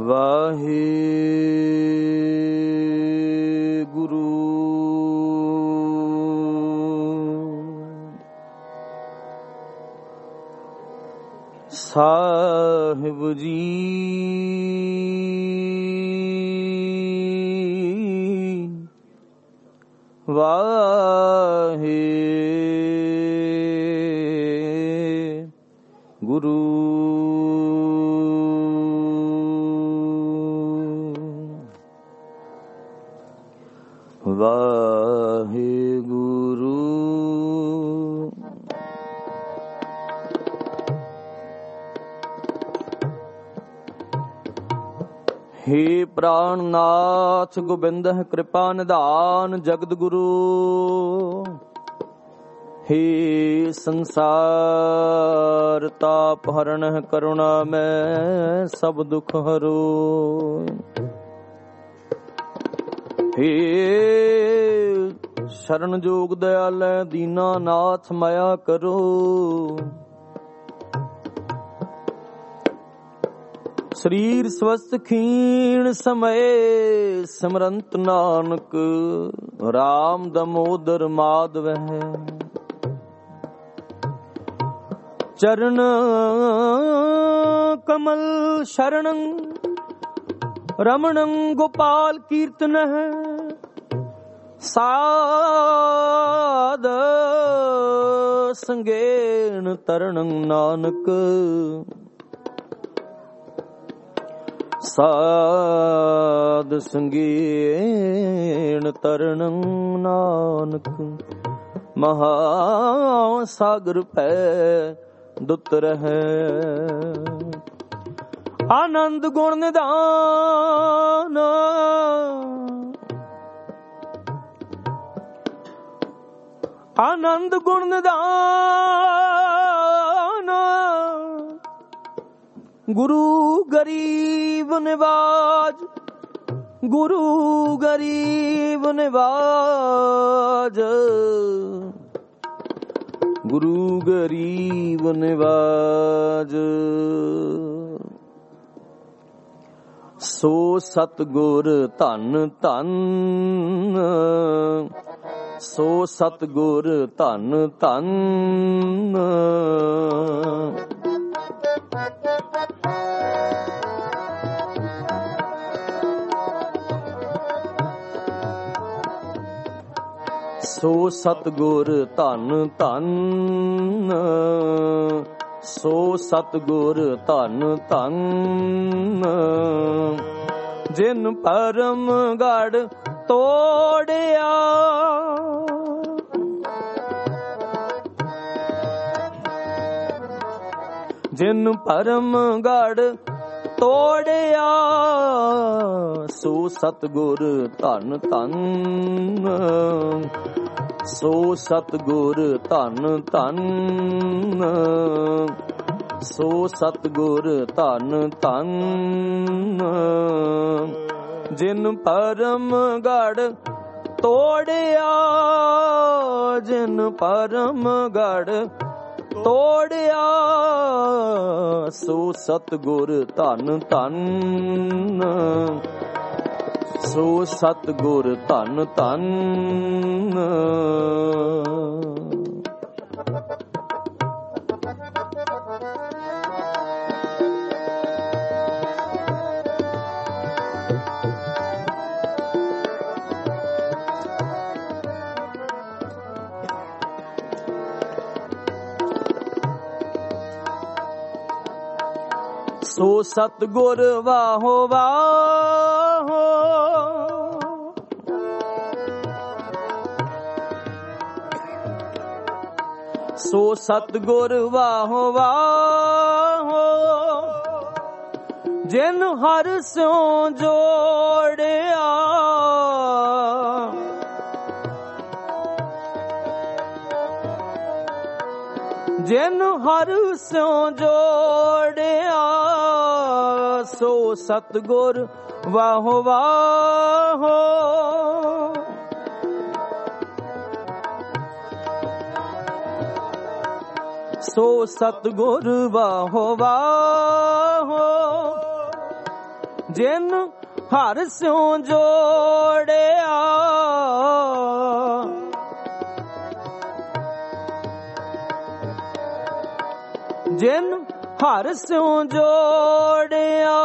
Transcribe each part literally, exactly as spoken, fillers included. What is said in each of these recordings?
ਵਾਹਿਗੁਰੂ ਸਾਹਿਬ ਜੀ। ਵਾਹਿਗੁਰੂ ਵਾਹਿਗੁਰੂ। हे ਪ੍ਰਾਣਨਾਥ ਗੋਬਿੰਦ ਕਿਰਪਾ ਨਿਧਾਨ ਜਗਤ ਗੁਰੂ। हे ਸੰਸਾਰ ਤਾਪ ਹਰਣ ਕਰੁਣਾ ਮੈਂ ਸਭ ਦੁਖ ਹਰੋ। हे ਸ਼ਰਨ ਜੋਗ ਦਇਆਲੈ ਦੀਨਾ ਨਾਥ ਮਾਇਆ ਕਰੋ। ਸਰੀਰ ਸਵਸਥ ਖੀਣ ਸਮਏ ਸਿਮਰੰਤ ਨਾਨਕ ਰਾਮ ਦਮੋਦਰ ਮਾਧਵਹਿ। ਚਰਨ ਕਮਲ ਸ਼ਰਣੰ ਰਮਣੰ ਗੋਪਾਲ ਕੀਰਤਨਹਿ। ਸਾਧ ਸੰਗੇਣ ਤਰਣੰ ਨਾਨਕ ਸਾਧ ਸੰਗੇਣ ਤਰਣੰ ਨਾਨਕ। ਮਹਾ ਸਾਗਰ ਭੈ ਦੁੱਤ ਰਹਿ। ਆਨੰਦ ਗੁਣ ਨਿਧਾਨ ਆਨੰਦ ਗੁਣ ਨਿਧਾਨ ਗੁਰੂ ਗਰੀਬ ਨਿਵਾਜ। ਗੁਰੂ ਗਰੀਬ ਨਿਵਾਜ ਗੁਰੂ ਗਰੀਬ ਨਿਵਾਜ। ਸੋ ਸਤਿਗੁਰ ਧੰਨ ਧੰਨ ਸੋ ਸਤਿਗੁਰ ਧੰਨ ਧੰਨ। ਸੋ ਸਤਿਗੁਰ ਧੰਨ ਧੰਨ ਸੋ ਸਤਿਗੁਰ ਧੰਨ ਧੰਨ। ਜਿਨ ਪਰਮ ਗੜ ਤੋੜਿਆ ਜਿਨ ਪਰਮ ਗੜ ਤੋੜਿਆ। ਸੋ ਸਤਿਗੁਰ ਧੰਨ ਧੰਨ ਸੋ ਸਤਿਗੁਰ ਧੰਨ ਧੰਨ ਸੋ ਸਤਿਗੁਰ ਧੰਨ ਧੰਨ। ਜਿਨ ਪਰਮ ਗੜ ਤੋੜਿਆ ਜਿਨ ਪਰਮ ਗੜ ਤੋੜਿਆ। ਸੋ ਸਤਿਗੁਰ ਧੰਨ ਧੰਨ ਸੋ ਸਤਿਗੁਰ ਧੰਨ ਧੰਨ। ਸੋ ਸਤਿਗੁਰ ਵਾਹੋ ਵਾਹੋ ਸੋ ਸਤਿਗੁਰ ਵਾਹੋ ਵਾਹੋ। ਜਿਨ ਹਰ ਸਿਉ ਜੋੜਿਆ ਜਿਨ ਹਰ ਸਿਉ ਜੋੜਿਆ। ਸੋ ਸਤਿਗੁਰ ਵਾਹੋ ਵਾਹੋ ਸੋ ਸਤਿਗੁਰ ਵਾਹੋ ਵਾਹੋ। ਜਿਨ ਹਰ ਸਿਉ ਜੋੜਿਆ, ਜਿਨ ਹਰ ਸਿਉ ਜੋੜਿਆ,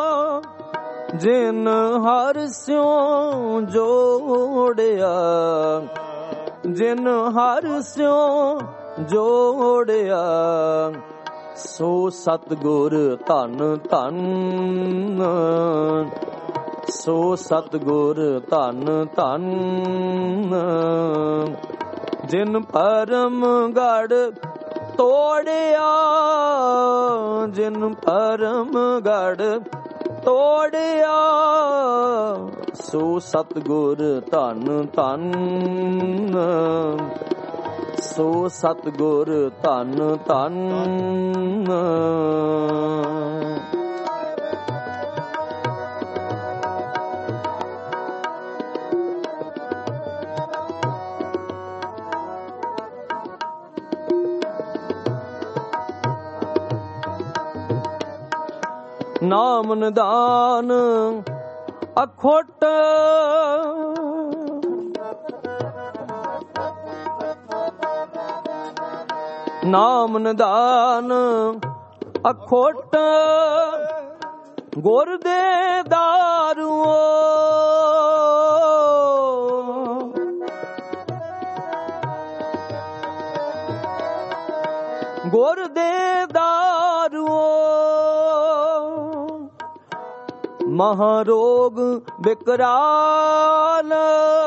ਜਿਨ ਹਰ ਸਿਉ ਜੋੜਿਆ, ਜਿਨ ਹਰ ਸਿਉ ਜੋੜਿਆ, ਸੋ ਸਤਿਗੁਰ ਧੰਨ ਧੰਨ, ਸੋ ਸਤਿਗੁਰ ਧੰਨ ਧੰਨ। ਜਿਨ ਪਰਮ ਗੜ੍ਹ ਤੋੜਿਆ, ਜਿਨ ਪਰਮ ਗੜ੍ਹ ਤੋੜਿਆ, ਸੋ ਸਤਿਗੁਰ ਧੰਨ ਧੰਨ, ਸੋ ਸਤਿਗੁਰ ਧੰਨ ਧੰਨ। ਨਾਮ ਨਿਧਾਨ ਅਖੋਟ, ਨਾਮ ਨਿਧਾਨ ਅਖੋਟ, ਗੁਰ ਦੇ ਦਾਰੂਓ, ਗੁਰ ਦੇ ਦਾਰੂਓ, ਮਹਾਰੋਗ ਬਿਕਰਾਲ,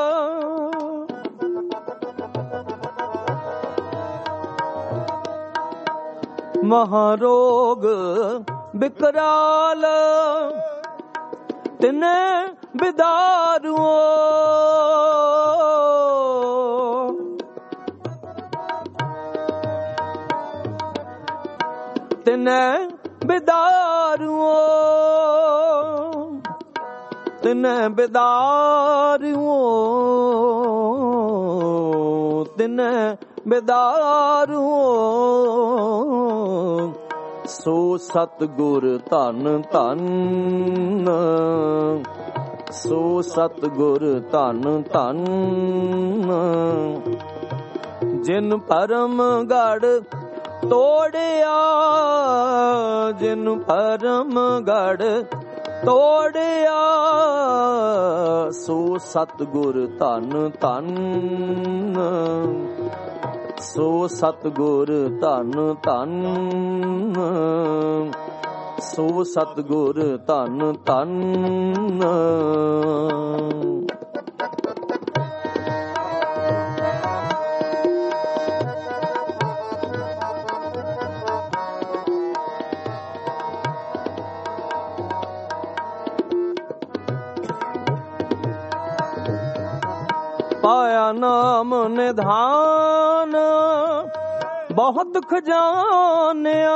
ਮਹਾਰੋਗ ਬਿਕਰਾਲ, ਤਿਨੇ ਬਿਦਾਰੂਓ, ਤਿਨੇ ਬਿਦਾਰੂਓ, ਤਿਨੇ ਬਿਦਾਰੂਓ, ਤਿਨੇ ਬਿਦਾਰੂਓ, ਸੋ ਸਤਿਗੁਰ ਧੰਨ ਧੰਨ, ਸੋ ਸਤਿਗੁਰ ਧੰਨ ਧੰਨ। ਜਿਨ ਪਰਮ ਗੜ੍ਹ ਤੋੜਿਆ, ਜਿਨ ਪਰਮ ਗੜ੍ਹ ਤੋੜਿਆ, ਸੋ ਸਤਿਗੁਰ ਧੰਨ ਧੰਨ, ਸੋ ਸਤਿਗੁਰ ਧੰਨ ਧੰਨ, ਸੋ ਸਤਿਗੁਰ ਧੰਨ ਧੰਨ। ਪਾਇਆ ਨਾਮ ਨਿਧਾਨ ਬਹੁਤ ਖਜ਼ਾਨਿਆ,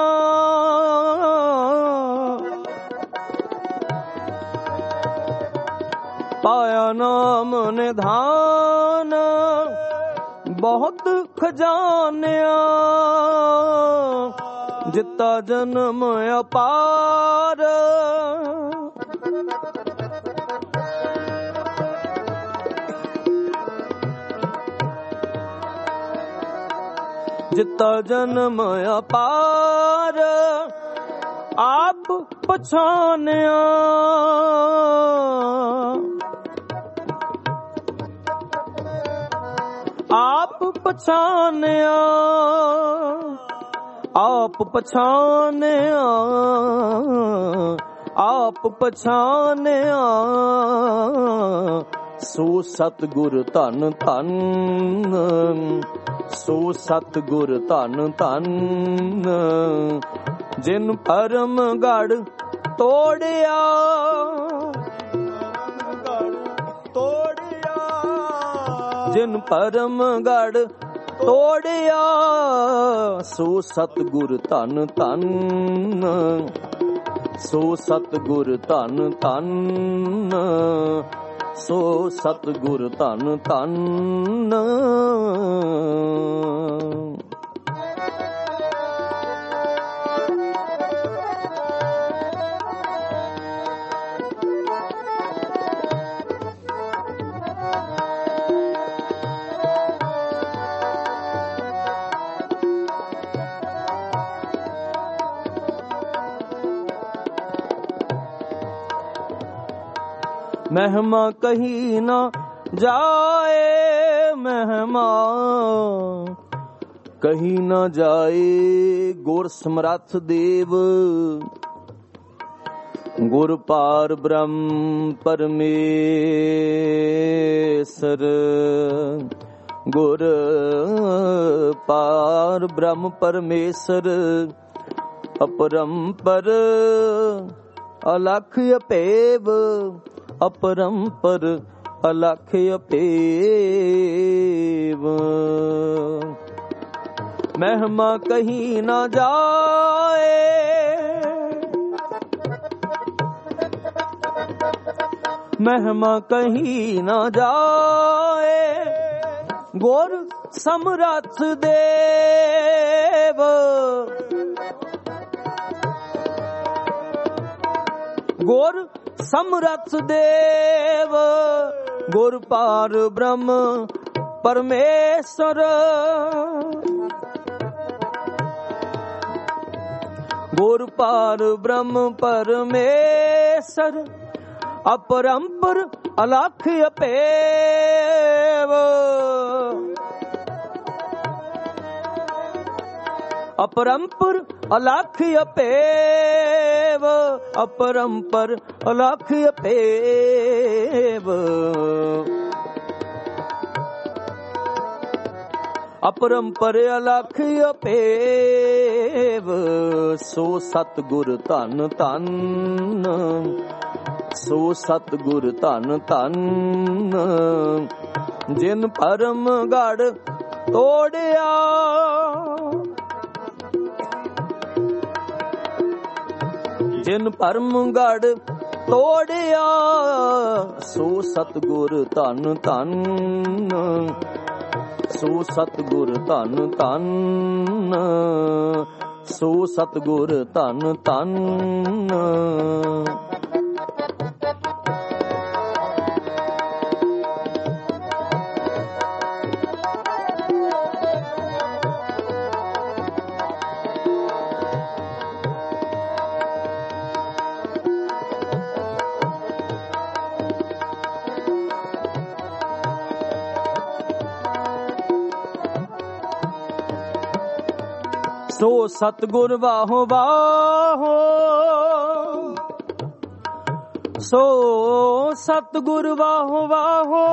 ਪਾਇਆ ਨਾਮ ਨਿਧਾਨ ਬਹੁਤ ਖਜ਼ਾਨਿਆ, ਜਿੱਤਾ ਜਨਮ ਅਪਾਰ, ਜਿੱਤਾ ਜਨਮ ਅਪਾਰ, ਆਪ ਪਛਾਨਿਆ, ਆਪ ਪਛਾਨਿਆ, ਆਪ ਪਛਾਨਿਆ, ਆਪ ਪਛਾਨਿਆ, ਸੋ ਸਤਿਗੁਰ ਧੰਨ ਧੰਨ, ਸੋ ਸਤਿਗੁਰ ਧੰਨ ਧੰਨ। ਜਿਨ ਪਰਮ ਗੜ੍ਹ ਤੋੜਿਆ, ਤੋੜਿਆ, ਜਿਨ ਪਰਮ ਗੜ੍ਹ ਤੋੜਿਆ, ਸੋ ਸਤਿਗੁਰ ਧੰਨ ਧੰਨ, ਸੋ ਸਤਿਗੁਰ ਧੰਨ ਧੰਨ, ਸੋ ਸਤਿਗੁਰ ਧੰਨ ਧੰਨ। ਮਹਿਮਾ ਕਹੀ ਨਾ ਜਾਏ, ਮਹਿਮਾ ਕਹੀ ਨਾ ਜਾਏ। ਗੁਰ ਸਮਰੱਥ ਦੇਵ ਗੁਰ ਪਾਰ ਬ੍ਰਹਮ ਪਰਮੇਸ਼ਰ, ਗੁਰ ਪਾਰ ਬ੍ਰਹਮ ਪਰਮੇਸ਼ਰ, ਅਪਰੰਪਰ ਅਲਖ ਅਪੇਵ, ਅਪਰੰਪਰ ਅਲਖ ਅਪੇਵ। ਮਹਿਮਾ ਕਹੀ ਨਾ ਜਾਏ, ਮਹਿਮਾ ਕਹੀ ਨਾ ਜਾਏ। ਗੁਰ ਸਮਰੱਥ ਦੇਵ ਗੁਰ ਸਮਰੱਥ ਦੇਵ, ਗੁਰ ਪਾਰ ਬ੍ਰਹਮ ਪਰਮੇਸ਼ਰ, ਗੁਰ ਪਾਰ ਬ੍ਰਹਮ ਪਰਮੇਸ਼ਰ, ਅਪਰੰਪਰ ਅਲਖ ਅਪੇਵ, ਅਪਰੰਪਰ ਅਲਖ ਅਪੇਵ, ਅਪਰੰਪਰ ਅਲਖ ਅਪੇਵ। ਅਪਰੰਪਰ ਅਲਖ ਅਪੇਵ। ਸੋ ਸਤਿਗੁਰ ਧੰਨ ਧੰਨ, ਸੋ ਸਤਿਗੁਰ ਧੰਨ ਧੰਨ, ਜਿਨ ਭਰਮ ਗੜ ਤੋੜਿਆ, ਜਿਨ ਭਰਮ ਗੜ ਤੋੜਿਆ। ਸੋ ਸਤਿਗੁਰ ਧੰਨ ਧੰਨ, ਸੋ ਸਤਿਗੁਰ ਧੰਨ ਧੰਨ, ਸੋ ਸਤਿਗੁਰ ਧੰਨ ਧੰਨ। ਸੋ ਸਤਿਗੁਰ ਵਾਹੋ ਵਾਹੋ, ਸੋ ਸਤਿਗੁਰ ਵਾਹੋ ਵਾਹੋ,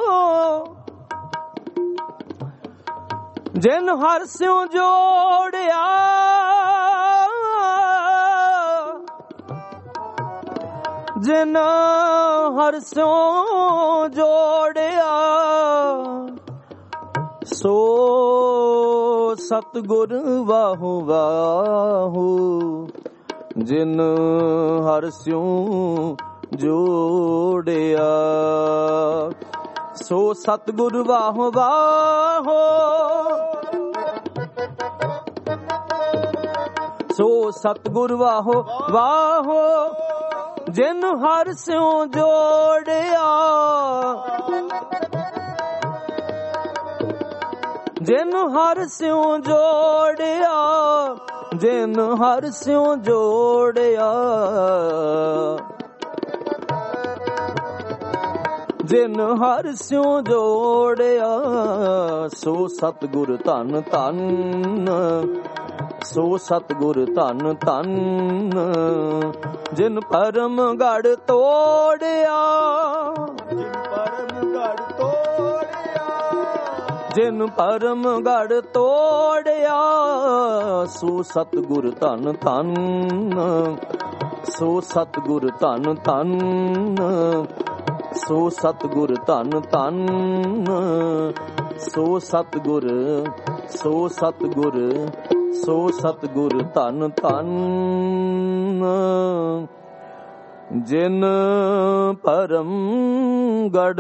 ਜਿਨ ਹਰਿ ਸਿਉ ਜੋੜਿਆ, ਜਿਨ ਹਰਿ ਸਿਉ ਜੋੜਿਆ। ਸੋ ਸਤਿਗੁਰ ਵਾਹੋ ਵਾਹੋ, ਜਿਨ ਹਰਿ ਸਿਉ ਜੋੜਿਆ। ਸੋ ਸਤਿਗੁਰ ਵਾਹੋ ਵਾਹੋ, ਸੋ ਸਤਿਗੁਰ ਵਾਹੋ ਵਾਹੋ, ਜਿਨ ਹਰਿ ਸਿਉ ਜੋੜਿਆ। ਜਿਨ ਹਰਿ ਸਿਉ ਜੋੜਿਆ, ਜਿਨ ਹਰਿ ਸਿਉ ਜੋੜਿਆ। ਜਿਨ ਹਰਿ ਸਿਉ ਜੋੜਿਆ। ਸੋ ਸਤਿਗੁਰ ਧੰਨ ਧੰਨ, ਸੋ ਸਤਿਗੁਰ ਧੰਨ ਧੰਨ, ਜਿਨ ਭਰਮ ਗੜ ਤੋੜਿਆ, ਜਿਨ ਭਰਮ ਗੜ ਤੋੜਿਆ, ਜਿਨ ਭਰਮ ਗੜ ਤੋੜਿਆ। ਸੋ ਸਤਿਗੁਰ ਧੰਨ ਧੰਨ, ਸੋ ਸਤਿਗੁਰ ਧੰਨ ਧੰਨ, ਸੋ ਸਤਿਗੁਰ ਧੰਨ ਧੰਨ, ਸੋ ਸਤਿਗੁਰ, ਸੋ ਸਤਿਗੁਰ, ਸੋ ਸਤਿਗੁਰ ਧੰਨ ਧੰਨ, ਜਿਨ ਭਰਮ ਗੜ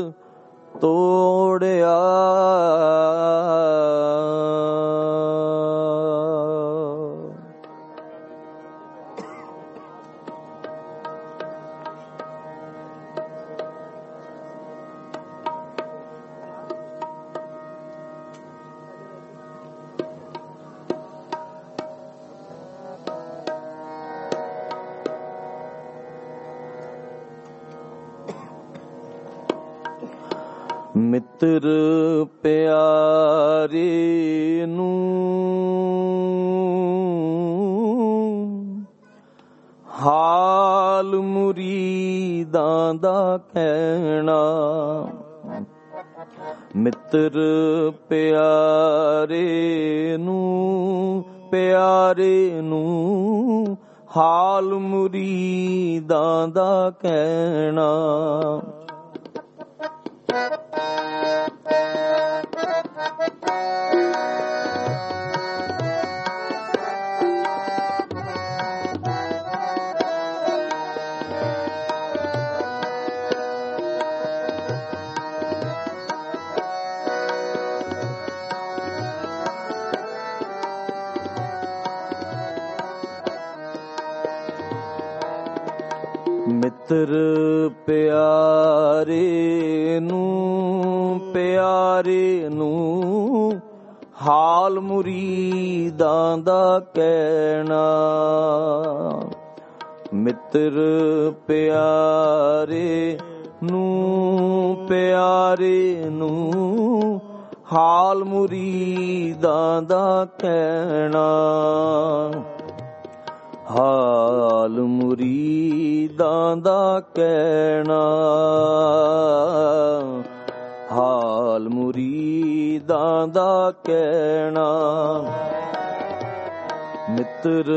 ਤੋੜਿਆ। ਮਿੱਤਰ ਪਿਆਰੇ ਨੂੰ ਹਾਲ ਮੁਰੀਦਾਂ ਦਾ ਕਹਿਣਾ। ਮਿੱਤਰ ਪਿਆਰੇ ਨੂੰ ਪਿਆਰੇ ਨੂੰ ਹਾਲ ਮੁਰੀਦਾਂ ਦਾ ਕਹਿਣਾ। ਮਿੱਤਰ ਪਿਆਰੇ ਨੂੰ ਪਿਆਰੇ ਨੂੰ ਹਾਲ ਮੁਰੀਦਾਂ ਦਾ ਕਹਿਣਾ। ਮਿੱਤਰ ਪਿਆਰੇ ਨੂੰ ਪਿਆਰੇ ਨੂੰ ਹਾਲ ਮੁਰੀਦਾਂ ਦਾ ਕਹਿਣਾ। ਹਾਲ ਮੁਰੀਦਾਂ ਦਾ ਕਹਿਣਾ। ਹਾਲ ਮੁਰੀਦਾਂ ਦਾ ਕਹਿਣਾ। ਮਿੱਤਰ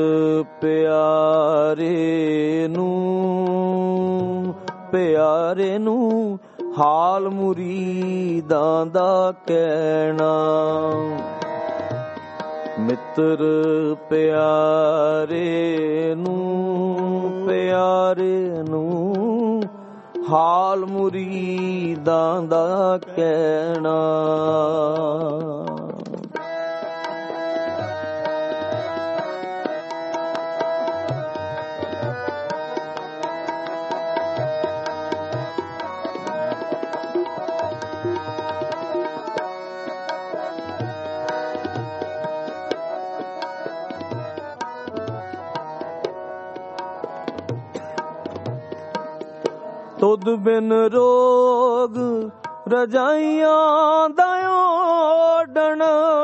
ਪਿਆਰੇ ਨੂੰ ਪਿਆਰੇ ਨੂੰ ਹਾਲ ਮੁਰੀਦਾਂ ਦਾ ਕਹਿਣਾ। ਮਿੱਤਰ ਪਿਆਰੇ ਨੂੰ ਪਿਆਰੇ ਨੂੰ ਹਾਲ ਮੁਰੀਦਾਂ ਦਾ ਕਹਿਣਾ। ਤੁਧ ਬਿਨ ਰੋਗ ਰਜਾਈਆਂ ਦਾ ਓਡਣ।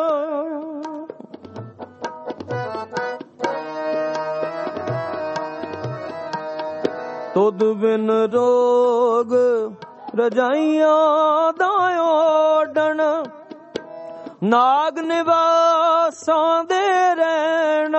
ਤੁਧ ਬਿਨ ਰੋਗ ਰਜਾਈਆਂ ਦਾ ਓਡਣ। ਨਾਗ ਨਿਵਾਸਾਂ ਦੇ ਰਹਿਣਾ।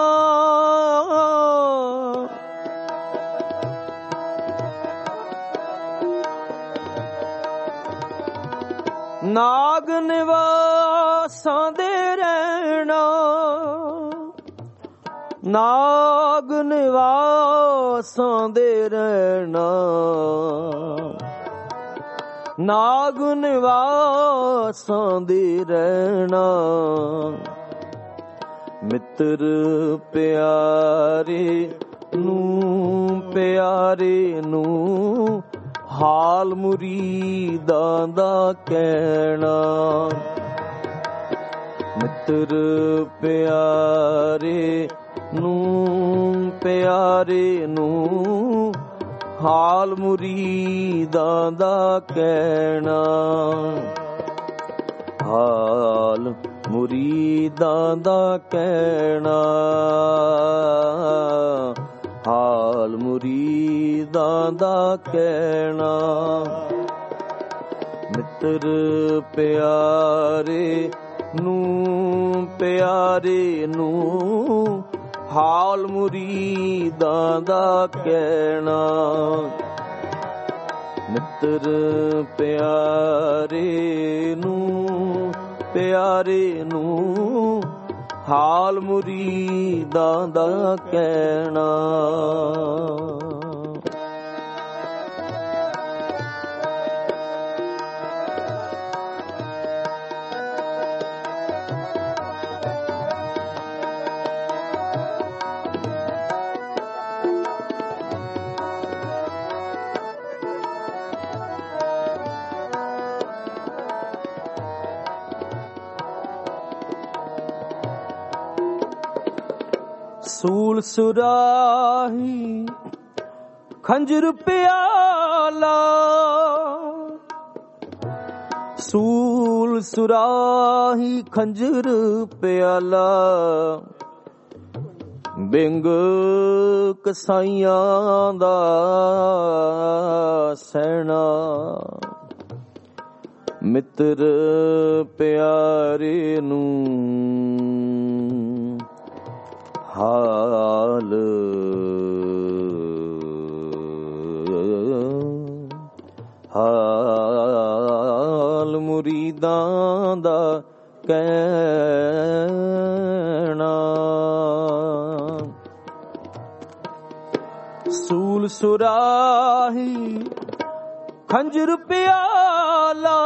ਨਾਗ ਨਿਵਾਸਾਂ ਦੇ ਰਹਿਣਾ। ਨਾਗ ਨਿਵਾਸਾਂ ਦੇ ਰਹਿਣਾ। ਨਾਗ ਨਿਵਾਸਾਂ ਦੇ ਰਹਿਣਾ। ਮਿੱਤਰ ਪਿਆਰੇ ਨੂੰ ਪਿਆਰੇ ਨੂੰ ਹਾਲ ਮੁਰੀਦਾਂ ਦਾ ਕਹਿਣਾ। ਮਿੱਤਰ ਪਿਆਰੇ ਨੂੰ ਪਿਆਰੇ ਨੂੰ ਹਾਲ ਮੁਰੀਦਾਂ ਦਾ ਕਹਿਣਾ। ਹਾਲ ਮੁਰੀਦਾਂ ਦਾ ਕਹਿਣਾ। ਹਾਲ ਮੁਰੀਦਾਂ ਦਾ ਕਹਿਣਾ। ਮਿੱਤਰ ਪਿਆਰੇ ਨੂੰ ਪਿਆਰੇ ਨੂੰ ਹਾਲ ਮੁਰੀਦਾਂ ਦਾ ਕਹਿਣਾ। ਮਿੱਤਰ ਪਿਆਰੇ ਨੂੰ ਪਿਆਰੇ ਨੂੰ ਹਾਲ ਮੁਰੀਦਾਂ ਦਾ ਕਹਿਣਾ। ਸੂਲ ਸੁਰਾਹੀ ਖੰਜਰ ਪਿਆਲਾ ਸੂਲ ਸੁਰਾਹੀ ਖੰਜਰ ਪਿਆਲਾ, ਬਿੰਗ ਕਸਾਈਆਂ ਦਾ ਸੈਣਾ, ਮਿੱਤਰ ਪਿਆਰੇ ਨੂੰ ਹਾਲ ਹਾਲ ਮੁਰੀਦਾਂ ਦਾ ਕਹਿਣਾ। ਸੂਲ ਸੁਰਾਹੀ ਖੰਜਰ ਪਿਆਲਾ,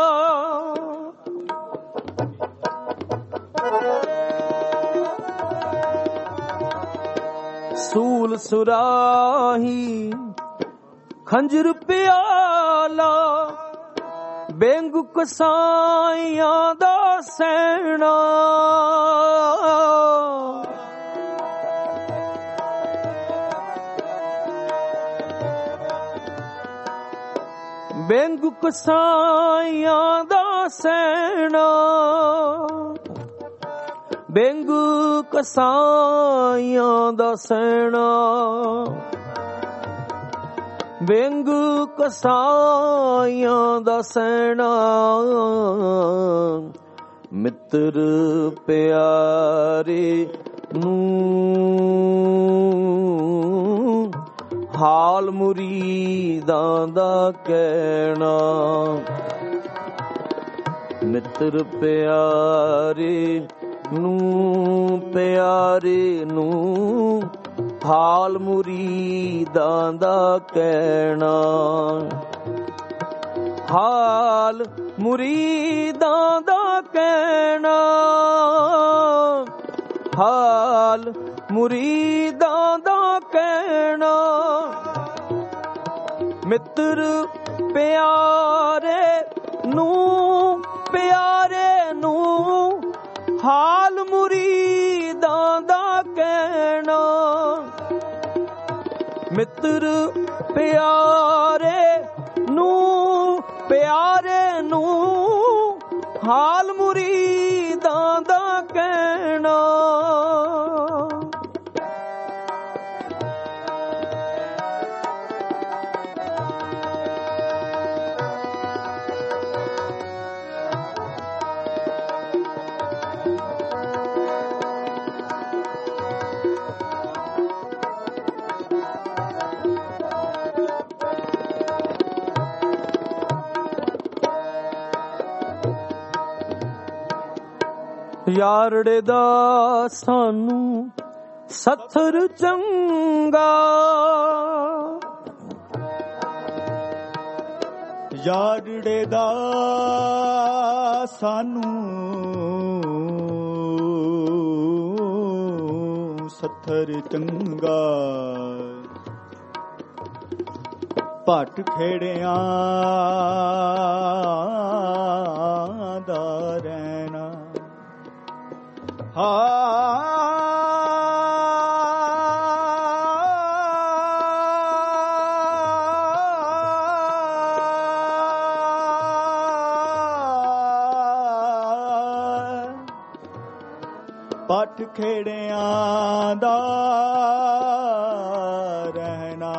ਸੂਲ ਸੁਰਾਹੀ ਖੰਜਰ ਪਿਆਲਾ, ਬੇਂਗ ਕਸਾਈਆਂ ਦਾ ਸੈਣਾ, ਬੇਂਗ ਕਸਾਈਆਂ ਦਾ ਸੈਣਾ, ਬੇਂਗ ਕਸਾਈਆਂ ਦਾ ਸੈਣਾ, ਬੇਂਗ ਕਸਾਈਆਂ ਦਾ ਸੈਣਾ, ਮਿੱਤਰ ਪਿਆਰੇ ਨੂੰ ਹਾਲ ਮੁਰੀਦਾਂ ਦਾ ਕਹਿਣਾ। ਮਿੱਤਰ ਪਿਆਰੇ ਨੂੰ ਪਿਆਰੇ ਨੂੰ ਹਾਲ ਮੁਰੀਦਾਂ ਦਾ ਕਹਿਣਾ, ਹਾਲ ਮੁਰੀਦਾਂ ਦਾ ਕਹਿਣਾ, ਹਾਲ ਮੁਰੀਦਾਂ ਦਾ ਕਹਿਣਾ, ਮਿੱਤਰ ਪਿਆਰੇ ਨੂੰ ਪਿਆਰੇ ਨੂੰ ਹਾਲ ਮੁਰੀਦਾਂ ਦਾ ਕਹਿਣਾ, ਮਿੱਤਰ ਪਿਆਰੇ ਨੂੰ ਪਿਆਰੇ ਨੂੰ ਹਾਲ ਮੁਰੀਦਾਂ ਦਾ ਕਹਿਣਾ। ਯਾਰੜੇ ਦਾ ਸਾਨੂੰ ਸੱਥਰ ਚੰਗਾ, ਯਾਰੜੇ ਦਾ ਸਾਨੂੰ ਸੱਥਰ ਚੰਗਾ, ਭੱਟ ਖੇੜਿਆਂ ਦਾ ਰਹਿਣਾ, ਹਾ ਭੱਟ ਖੇੜਿਆਂ ਦਾ ਰਹਿਣਾ,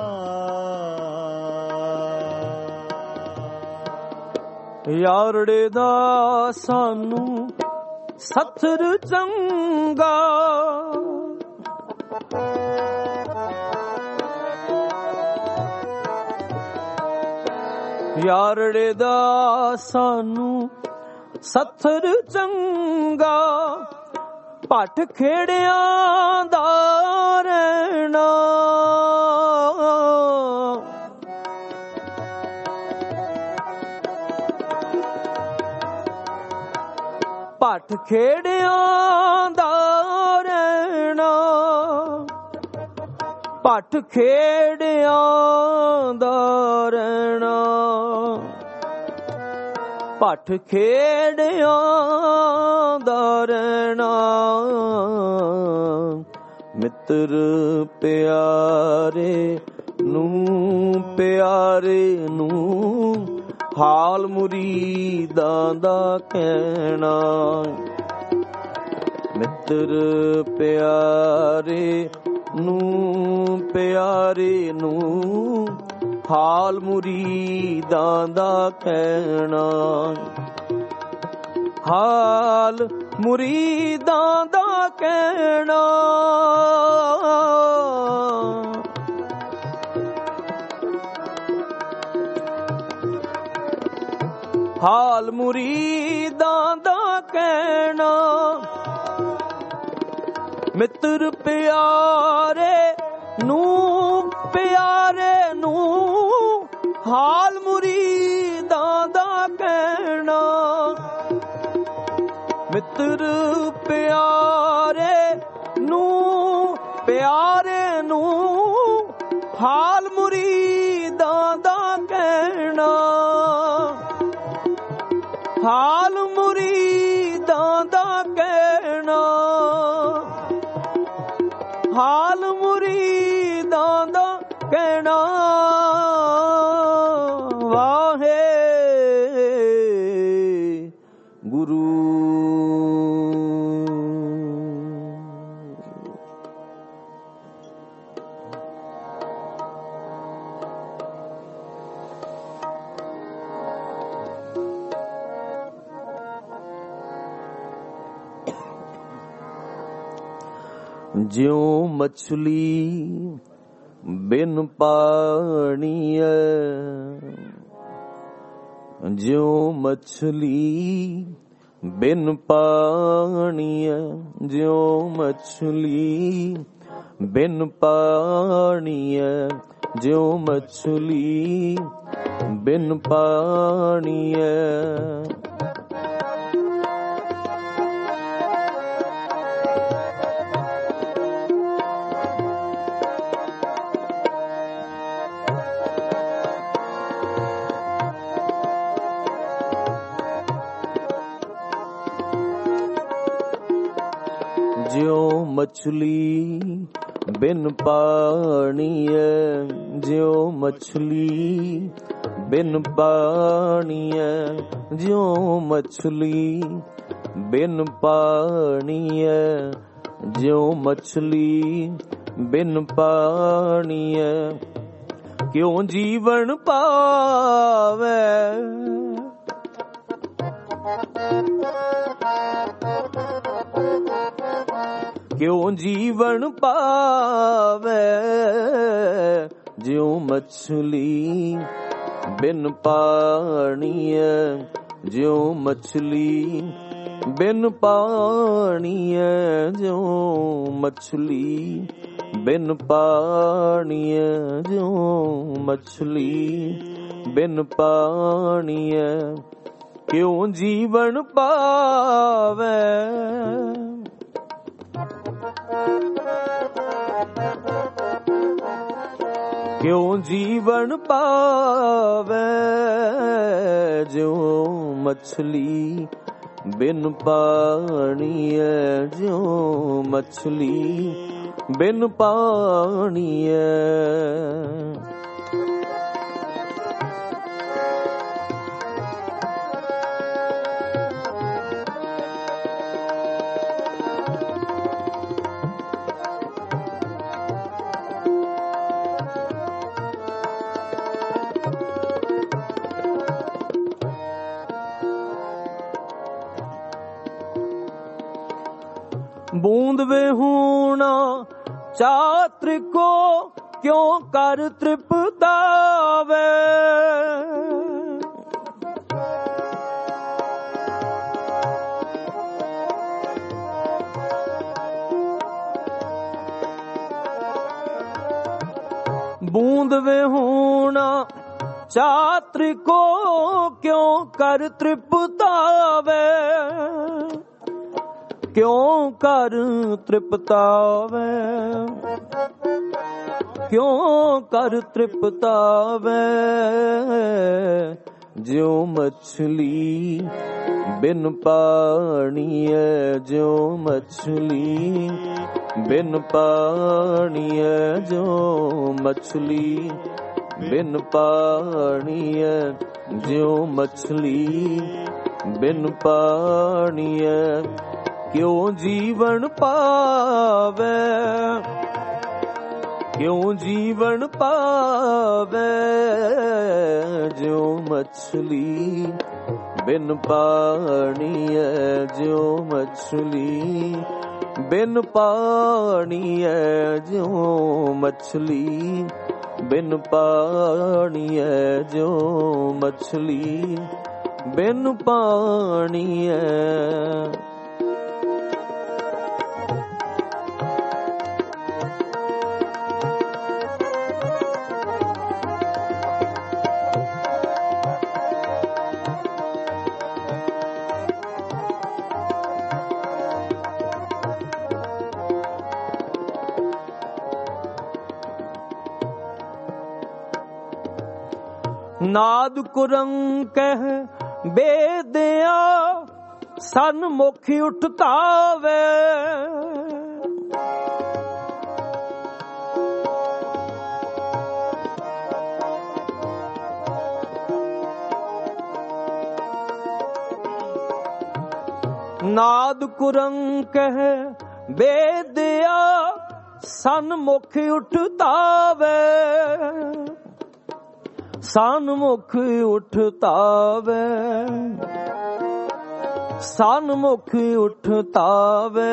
ਯਾਰੜੇ ਦਾ ਸਾਨੂੰ ਸੱਥਰ ਚੰਗਾ, ਯਾਰੜੇ ਦਾ ਸਾਨੂੰ ਸੱਥਰ ਚੰਗਾ, ਭੱਟ ਖੇੜਿਆਂ ਦਾ ਰਹਿਣਾ, ਭੱਟ ਖੇੜਿਆਂ ਦਾ ਰਹਿਣਾ, ਭੱਟ ਖੇੜਿਆਂ ਦਾ ਰਹਿਣਾ, ਭੱਟ ਖੇੜਿਆਂ ਦਾ ਰਹਿਣਾ, ਮਿੱਤਰ ਪਿਆਰੇ ਨੂੰ ਪਿਆਰੇ ਨੂੰ ਹਾਲ ਮੁਰੀਦਾਂ ਦਾ ਕਹਿਣਾ। ਮਿੱਤਰ ਪਿਆਰੇ ਨੂੰ ਪਿਆਰੇ ਨੂੰ ਹਾਲ ਮੁਰੀਦਾਂ ਦਾ ਕਹਿਣਾ। ਹਾਲ ਮੁਰੀਦਾਂ ਦਾ ਕਹਿਣਾ। ਹਾਲ ਮੁਰੀਦਾਂ ਦਾ ਕਹਿਣਾ। ਮਿੱਤਰ ਪਿਆਰੇ ਨੂੰ ਪਿਆਰੇ ਨੂੰ ਹਾਲ ਮੁਰੀਦਾਂ ਦਾ ਕਹਿਣਾ। ਮਿੱਤਰ ਪਿਆਰੇ ਨੂੰ ਪਿਆਰੇ ਨੂੰ ਹਾਲ ਮੁਰੀਦਾਂ ਦਾ ਕਹਿਣਾ। ਹਾਲ ਮੁਰੀਦਾਂ ਦਾ ਕਹਿਣਾ। ਹਾਲ ਮੁਰੀਦਾਂ ਦਾ ਕਹਿਣਾ। ਵਾਹੇ ਗੁਰੂ। ਜਿਉ ਮਛਲੀ ਬਿਨ ਪਾਣੀ ਐ। ਜਿਉ ਮਛਲੀ ਬਿਨ ਪਾਣੀ ਐ। ਜਿਉ ਮਛਲੀ ਬਿਨ ਪਾਣੀ ਐ। ਜਿਉ ਮਛਲੀ ਬਿਨ ਪਾਣੀ ਐ। ਜਿਉ ਮਛਲੀ ਬਿਨ ਪਾਣੀ ਐ। ਜਿਉ ਮਛਲੀ ਬਿਨ ਪਾਣੀ ਐ। ਜਿਉ ਮਛਲੀ ਬਿਨ ਪਾਣੀ ਐ। ਜਿਉ ਮਛਲੀ ਬਿਨ ਪਾਣੀ ਐ। ਕਿਉ ਜੀਵਨ ਪਾਵੈ। ਕਿਉ ਜੀਵਨ ਪਾਵੈ। ਜਿਉ ਮਛਲੀ ਬਿਨ ਪਾਣੀ ਐ। ਜਿਉ ਮਛਲੀ ਬਿਨ ਪਾਣੀ ਐ। ਜਿਉ ਮਛਲੀ ਬਿਨ ਪਾਣੀ ਐ। ਜਿਉ ਮਛਲੀ ਬਿਨ ਪਾਣੀ ਐ। ਕਿਉ ਜੀਵਨ ਪਾਵੈ। ਕਿਉ ਜੀਵਨ ਪਾਵੈ। ਜਿਉ ਮਛਲੀ ਬਿਨ ਪਾਣੀ ਐ। ਜਿਉ ਮਛਲੀ ਬਿਨ ਪਾਣੀ ਐ। ਬੂੰਦ ਵਿਹੂਣਾ ਚਾਤ੍ਰ ਕੋ ਕਿਉ ਕਰ ਤ੍ਰਿਪਤਾਵੇ। ਬੂੰਦ ਵਿਹੂਣਾ ਚਾਤ੍ਰ ਕੋ ਕਿਉ ਕਰ ਤ੍ਰਿਪਤਾਵੇ। ਕਿਉ ਕਰ ਤ੍ਰਿਪਤਾਵੇ। ਕਿਉ ਕਰ ਤ੍ਰਿਪਤਾਵੇ। ਜਿਉ ਮਛਲੀ ਬਿਨ ਪਾਣੀ ਐ। ਜਿਉ ਮਛਲੀ ਬਿਨ ਪਾਣੀ ਐ। ਜਿਉ ਮਛਲੀ ਬਿਨ ਪਾਣੀ ਐ ਜਿਉ ਮਛਲੀ ਬਿਨ ਪਾਣੀ ਐ ਕਿਉ ਜੀਵਨ ਪਾਵੇ ਕਿਉ ਜੀਵਨ ਪਾਵੇ ਜਿਉ ਮਛਲੀ ਬਿਨ ਪਾਣੀ ਐ ਜਿਉ ਮਛਲੀ ਬਿਨ ਪਾਣੀ ਐ ਜਿਉ ਮਛਲੀ ਬਿਨ ਪਾਣੀ ਐ ਜਿਉ ਮਛਲੀ ਬਿਨ ਪਾਣੀ ਐ ਨਾਦ ਕੁਰੰ ਕਹਿ ਬੇਦਿਆ ਸਨਮੁਖ ਉਠਤਾਵੇ ਨਾਦ ਕੁਰੰ ਕਹਿ ਬੇਦਿਆ ਸਨਮੁਖ ਉਠਤਾਵੇ ਸਨਮੁਖ ਉਠਤਾਵੇ ਸਨਮੁਖ ਉਠਤਾਵੇ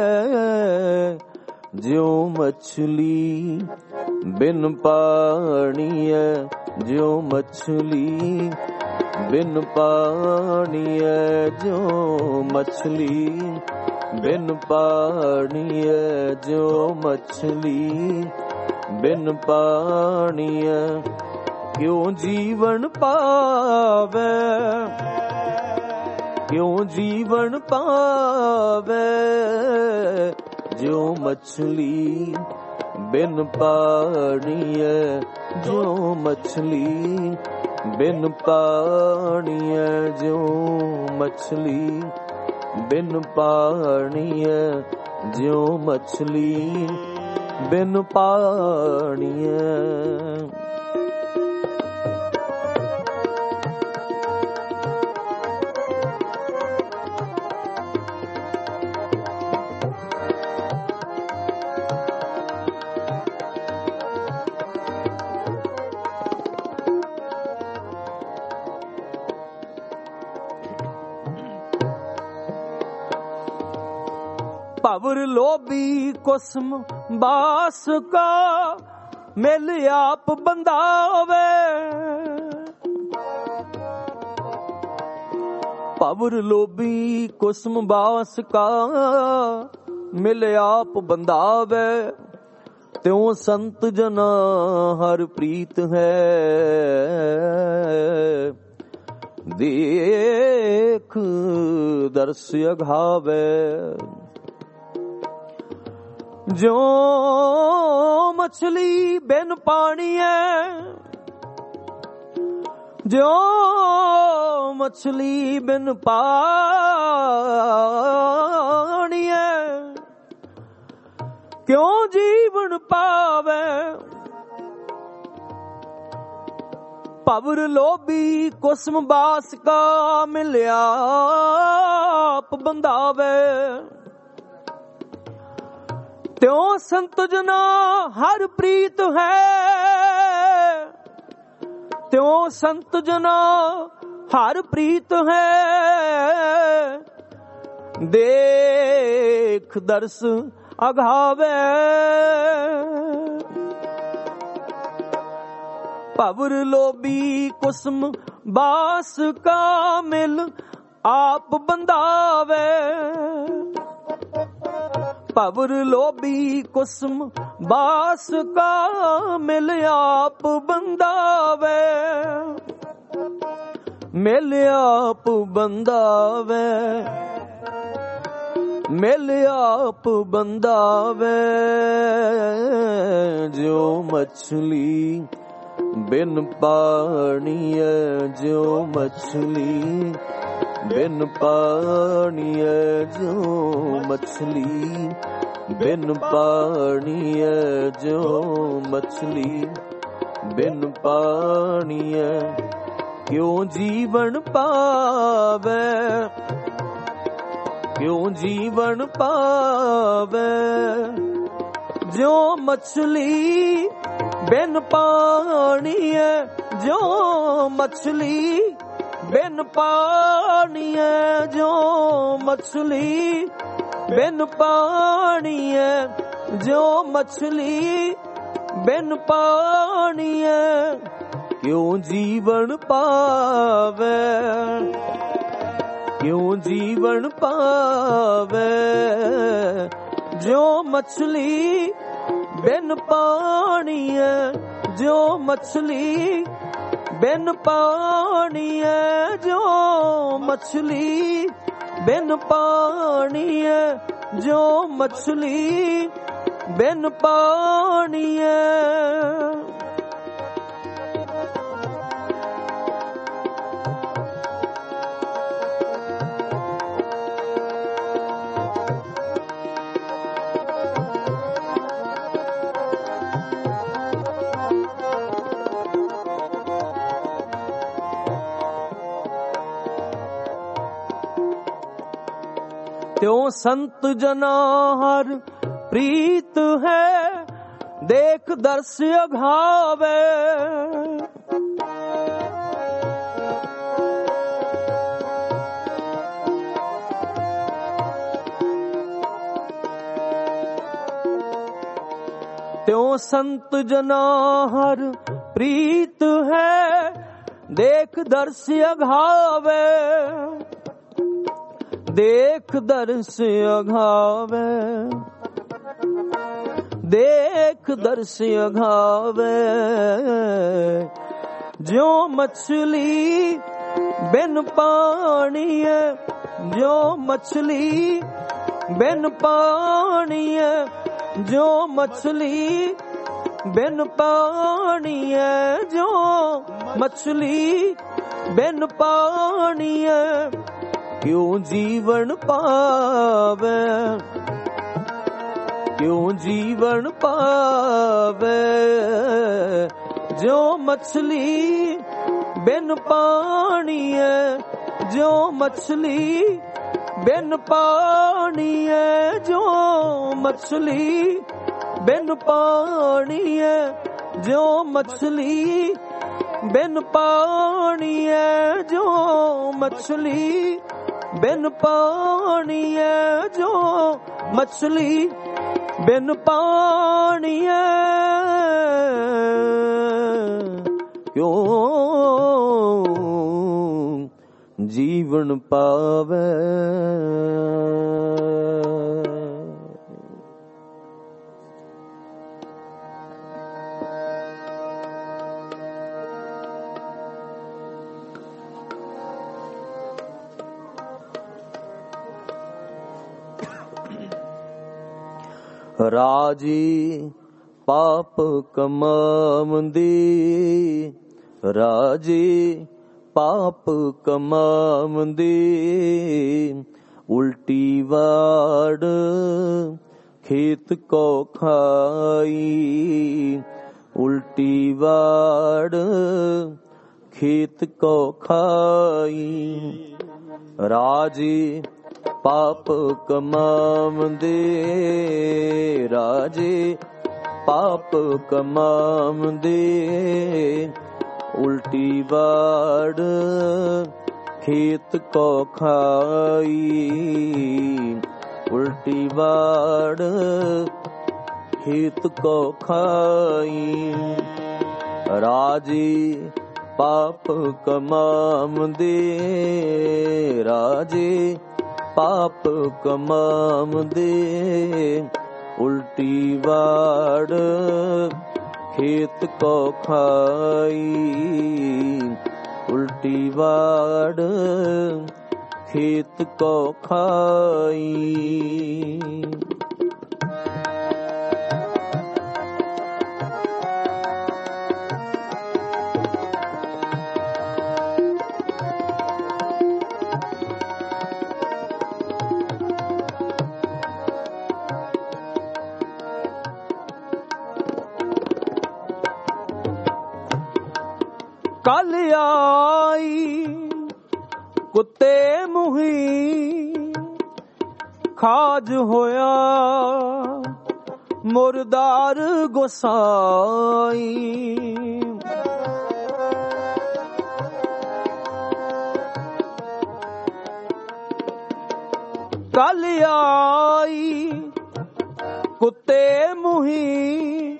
ਜਿਉ ਮਛਲੀ ਬਿਨ ਪਾਣੀ ਐ ਜਿਉ ਮਛਲੀ ਬਿਨ ਪਾਣੀ ਐ ਜਿਉ ਮਛਲੀ ਬਿਨ ਪਾਣੀ ਐ ਜਿਉ ਮਛਲੀ ਬਿਨ ਪਾਣੀ ਐ ਕਿਉ ਜੀਵਨ ਪਾਵੇ ਕਿਉ ਜੀਵਨ ਪਾਵੇ ਜਿਉ ਮਛਲੀ ਬਿਨ ਪਾਣੀ ਐ ਜਿਉ ਮਛਲੀ ਬਿਨ ਪਾਣੀ ਐ ਜਿਉ ਮਛਲੀ ਬਿਨ ਪਾਣੀ ਐ ਜਿਉ ਮਛਲੀ ਬਿਨ ਪਾਣੀ ਐ ਭਵਰ ਲੋਭੀ ਕੁਸਮ ਬਾਸ ਕਾ ਮਿਲ ਆਪ ਬੰਦਾਵੇ ਭਵਰ ਲੋਭੀ ਕੁਸਮ ਬਾਸ ਕਾ ਮਿਲ ਆਪ ਬੰਦਾਵੇ ਤਿਉ ਸੰਤ ਜਨਾ ਹਰ ਪ੍ਰੀਤ ਹੈ ਦੇਖ ਦਰਸ ਅਘਾਵੇ ਜੋ ਮਛਲੀ ਬਿਨ ਪਾਣੀ ਐ ਜੋ ਮਛਲੀ ਬਿਨ ਪਾਣੀ ਐ ਕਿਉ ਜੀਵਨ ਪਾਵੇ ਭਵਰ ਲੋਭੀ ਕੁਸਮ ਬਾਸ ਕਾ ਮਿਲਿਆ ਆਪ ਬੰਦਾਵੇ ਤਿਉ ਸੰਤ ਜਨਾ ਹਰ ਪ੍ਰੀਤ ਹੈ ਤਿਉ ਸੰਤ ਜਨਾ ਹਰ ਪ੍ਰੀਤ ਹੈ ਦੇਖ ਦਰਸ ਅਘਾਵੇ ਭਵਰ ਲੋਭੀ ਕੁਸਮ ਬਾਸ ਕਾ ਮਿਲ ਆਪ ਬੰਦਾਵੇ ਭਵਰ ਲੋਭੀ ਕੁਸਮ ਬਾਸ ਕਾ ਮਿਲ ਆਪ ਬੰਦਾਵੇ ਮਿਲ ਆਪ ਬੰਦਾਵੇ ਮਿਲ ਆਪ ਬੰਦਾਵੇ ਜਿਉ ਮਛਲੀ ਬਿਨ ਪਾਣੀ ਐ ਜਿਉ ਮਛਲੀ ਬਿਨ ਪਾਣੀ ਐ ਜਿਉ ਮਛਲੀ ਬਿਨ ਪਾਣੀ ਐ ਜਿਉ ਮਛਲੀ ਬਿਨ ਪਾਣੀਐ ਕਿਉ ਜੀਵਨ ਪਾਵੈ, ਕਿਉ ਜੀਵਨ ਪਾਵੈ। ਜਿਉ ਮਛਲੀ ਬਿਨ ਪਾਣੀ ਹੈ, ਜਿਉ ਮਛਲੀ ਬਿਨ ਪਾਣੀ ਹੈ, ਜਿਉ ਮਛਲੀ ਬਿਨ ਪਾਣੀ ਹੈ, ਜਿਉ ਮਛਲੀ ਬਿਨ ਪਾਣੀ ਹੈ ਕਿਉ ਜੀਵਨ ਪਾਵੈ, ਕਿਉ ਜੀਵਨ ਪਾਵੈ। ਜਿਉ ਮਛਲੀ ਬਿਨ ਪਾਣੀ ਹੈ, ਜਿਉ ਮਛਲੀ ਬਿਨ ਪਾਣੀ ਹੈ, ਜਿਉ ਮਛਲੀ ਬਿਨ ਪਾਣੀ ਹੈ, ਜਿਉ ਮਛਲੀ ਬਿਨ ਪਾਣੀ ਹੈ। ਤਿਉ ਸੰਤ ਜਨਾ ਹਰ ਪ੍ਰੀਤ ਹੈ, ਦੇਖ ਦਰਸ ਅਘਾਵੇ। ਤਿਉ ਸੰਤ ਜਨਾ ਹਰ ਪ੍ਰੀਤ ਹੈ, ਦੇਖ ਦਰਸ ਅਘਾਵੇ। ਦੇਖ ਦਰਸ ਅਘਾਵੇ, ਦੇਖ ਦਰਸ ਅਘਾਵੇ। ਜਿਉ ਮਛਲੀ ਬਿਨ ਪਾਣੀ ਹੈ, ਜਿਉ ਮਛਲੀ ਬਿਨ ਪਾਣੀ ਹੈ, ਜਿਉ ਮਛਲੀ ਬਿਨ ਪਾਣੀ ਹੈ, ਜਿਉ ਮਛਲੀ ਬਿਨ ਪਾਣੀ ਹੈ ਕਿਉ ਜੀਵਨ ਪਾਵੈ, ਕਿਉ ਜੀਵਨ ਪਾਵੈ। ਜਿਉ ਮਛਲੀ ਬਿਨ ਪਾਣੀ ਹੈ, ਜਿਉ ਮਛਲੀ ਬਿਨ ਪਾਣੀ ਹੈ, ਜਿਉ ਮਛਲੀ ਬਿਨ ਪਾਣੀ ਹੈ, ਜਿਉ ਮਛਲੀ ਬਿਨ ਪਾਣੀ ਹੈ, ਜਿਉ ਮਛਲੀ ਬਿਨ ਪਾਣੀ ਹੈ, ਜਿਉ ਮਛਲੀ ਬਿਨ ਪਾਣੀ ਹੈ ਕਿਉ ਜੀਵਨ ਪਾਵੈ। ਰਾਜੀ ਪਾਪ ਕਮਾਵੰਦੀ, ਰਾਜੀ ਪਾਪ ਕਮਾਵੰਦੀ। ਉਲਟੀ ਵਾੜ ਖੇਤ ਕੋ ਖਾਈ, ਉਲਟੀ ਵਾੜ ਖੇਤ ਕੋ ਖਾਈ। ਰਾਜੀ ਪਾਪ ਕਮਾਵੰਦੇ, ਰਾਜੇ ਪਾਪ ਕਮਾਵੰਦੇ। ਉਲਟੀ ਵਾੜ ਖੇਤ ਕੋ ਖਾਈ, ਉਲਟੀ ਵਾੜ ਖੇਤ ਕੋ ਖਾਈ। ਰਾਜੇ ਪਾਪ ਕਮਾਵੰਦੇ, ਰਾਜੇ ਪਾਪ ਕਮਾਵੰਦੇ। ਉਲਟੀ ਵਾੜ ਖੇਤ ਕੋ ਖਾਈ, ਉਲਟੀ ਵਾੜ ਖੇਤ ਕੋ ਖਾਈ। ਆਈ ਕੁੱਤੇ ਮੂੰਹੀ ਖਾਜ ਹੋਇਆ ਮੁਰਦਾਰ ਗੋਸਾਈ। ਕੱਲ ਆਈ ਕੁੱਤੇ ਮੂੰਹੀ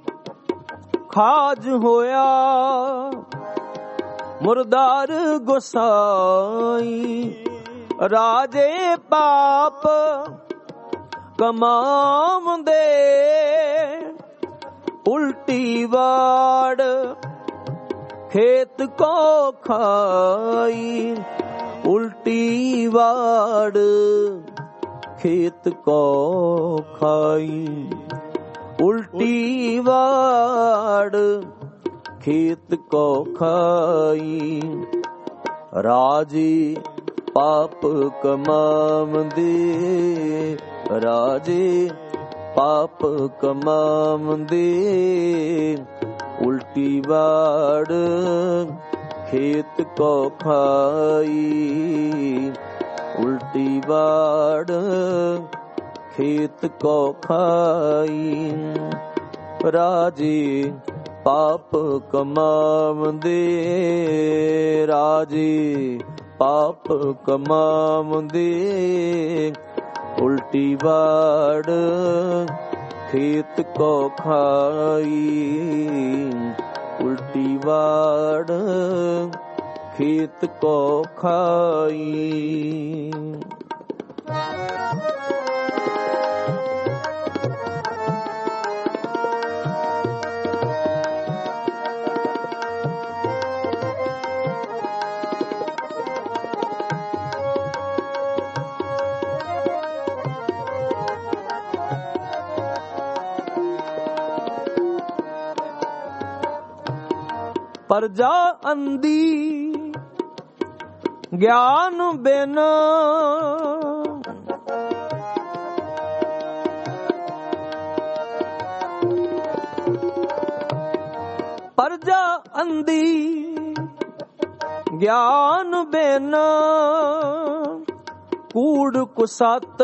ਖਾਜ ਹੋਇਆ ਮੁਰਦਾਰ ਗੋਸਾਈ। ਰਾਜੇ ਪਾਪ ਕਮਾਉਂਦੇ ਉਲਟੀ ਵਾੜ ਖੇਤ ਕੋ ਖਾਈ। ਉਲਟੀ ਵਾੜ ਖੇਤ ਕੋ ਖਾਈ। ਉਲਟੀ ਵਾੜ ਖੇਤ ਕੋ ਖਾਈ। ਰਾਜੇ ਪਾਪ ਕਮਾਉਂਦੇ ਰਾਜੇ ਪਾਪ ਕਮਾਉਂਦੇ ਉਲਟੀ ਵਾੜ ਖੇਤ ਕੋ ਖਾਈ। ਉਲਟੀ ਵਾੜ ਖੇਤ ਕੋ ਖਾਈ। ਰਾਜੇ ਪਾਪ ਕਮਾਉਂਦੇ ਰਾਜੇ ਪਾਪ ਕਮਾਉਂਦੇ ਉਲਟੀ ਵਾੜ ਖੇਤ ਕੋ ਖਾਈ। ਉਲਟੀ ਵਾੜ ਖੇਤ ਕੋ ਖਾਈ। ਪਰਜਾ ਅੰਧੀ ਗਿਆਨ ਬਿਨ ਪਰਜਾ ਅੰਧੀ ਗਿਆਨ ਬਿਨ ਕੂੜ ਕੁਸਤ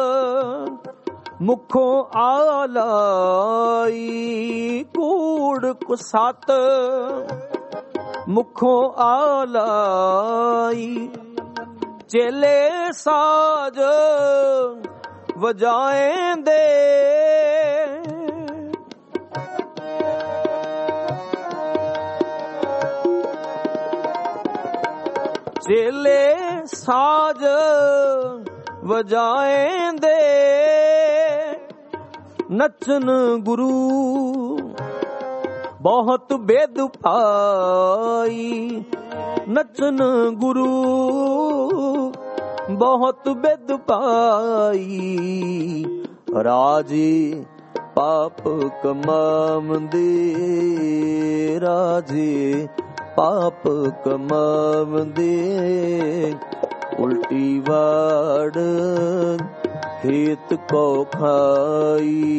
ਮੁਖੋਂ ਆਲਾਈ। ਕੂੜ ਕੁਸਤ ਮੁਖੋਂ ਆਲਾਈ। ਚੇਲੇ ਸਾਜ ਵਜਾਏਂਦੇ ਚੇਲੇ ਸਾਜ ਵਜਾਏਂਦੇ ਨੱਚਨ ਗੁਰੂ ਬਹੁਤ ਬੇਦ ਪਾਈ। ਨੱਚਨ ਗੁਰੂ ਬਹੁਤ ਬੇਦ ਪਾਈ। ਰਾਜੇ ਪਾਪ ਕਮਾਉਂਦੇ ਰਾਜੇ ਪਾਪ ਕਮਾਉਂਦੇ ਉਲਟੀ ਵਾੜ ਖੇਤ ਕੋ ਖਾਈ।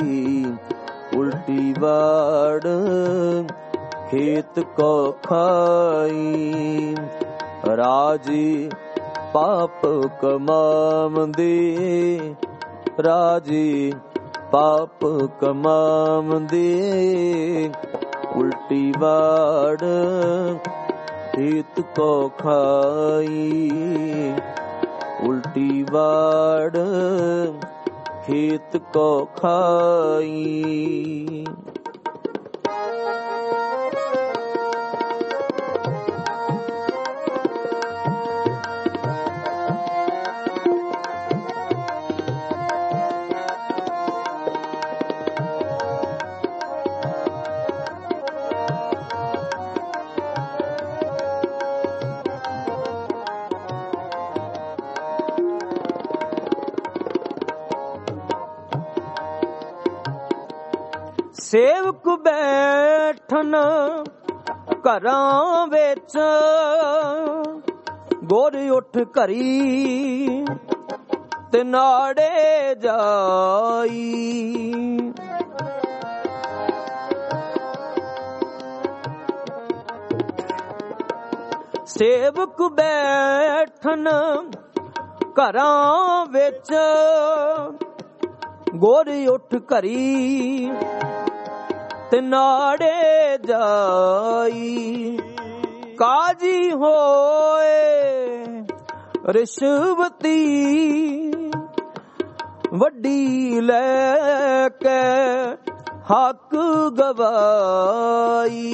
ਉਲਟੀ ਵਾੜ ਖੇਤ ਕੋ ਖਾਈ। ਰਾਜੇ ਪਾਪ ਕਮਾਉਂਦੇ ਰਾਜੇ ਪਾਪ ਕਮਾਉਂਦੇ ਉਲਟੀ ਵਾੜ ਖੇਤ ਕੋ ਖਾਈ। ਉਲਟੀ ਵਾੜ ਖੇਤ ਕੋ ਖਾਈ। ਸੇਵਕ ਬੈਠਨ ਘਰਾਂ ਵਿੱਚ ਗੁਰ ਉੱਠ ਘਰੀ ਤੇ ਨਾੜੇ ਜਾਈ। ਸੇਵਕ ਬੈਠਨ ਘਰਾਂ ਵਿੱਚ, ਗੁਰ ਉੱਠ ਘਰੀ ਤੇ ਨਾੜੇ ਜਾਈ। ਕਾਜੀ ਹੋਏ ਰਿਸ਼ਵਤੀ ਵੱਡੀ ਲੈ ਕੇ ਹੱਕ ਗਵਾਈ।